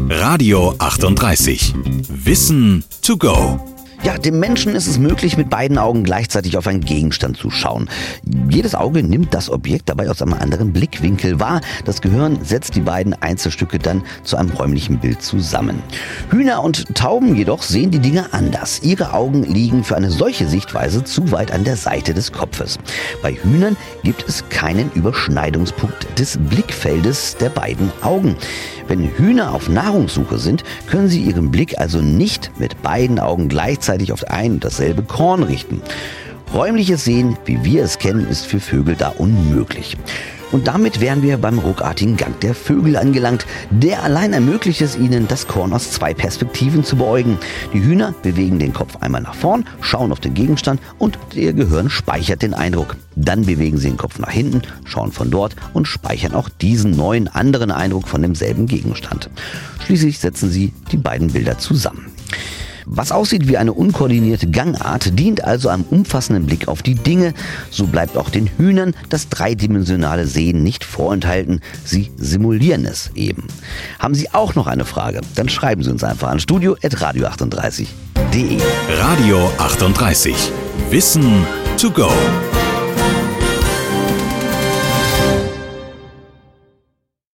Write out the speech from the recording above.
Radio 38. Wissen to go. Ja, dem Menschen ist es möglich, mit beiden Augen gleichzeitig auf einen Gegenstand zu schauen. Jedes Auge nimmt das Objekt dabei aus einem anderen Blickwinkel wahr. Das Gehirn setzt die beiden Einzelstücke dann zu einem räumlichen Bild zusammen. Hühner und Tauben jedoch sehen die Dinge anders. Ihre Augen liegen für eine solche Sichtweise zu weit an der Seite des Kopfes. Bei Hühnern gibt es keinen Überschneidungspunkt des Blickfeldes der beiden Augen. Wenn Hühner auf Nahrungssuche sind, können sie ihren Blick also nicht mit beiden Augen gleichzeitig auf ein und dasselbe Korn richten. Räumliches Sehen, wie wir es kennen, ist für Vögel da unmöglich. Und damit wären wir beim ruckartigen Gang der Vögel angelangt. Der allein ermöglicht es ihnen, das Korn aus zwei Perspektiven zu beäugen. Die Hühner bewegen den Kopf einmal nach vorn, schauen auf den Gegenstand und ihr Gehirn speichert den Eindruck. Dann bewegen sie den Kopf nach hinten, schauen von dort und speichern auch diesen neuen anderen Eindruck von demselben Gegenstand. Schließlich setzen sie die beiden Bilder zusammen. Was aussieht wie eine unkoordinierte Gangart, dient also einem umfassenden Blick auf die Dinge. So bleibt auch den Hühnern das dreidimensionale Sehen nicht vorenthalten. Sie simulieren es eben. Haben Sie auch noch eine Frage? Dann schreiben Sie uns einfach an studio@radio38.de. Radio 38. Wissen to go.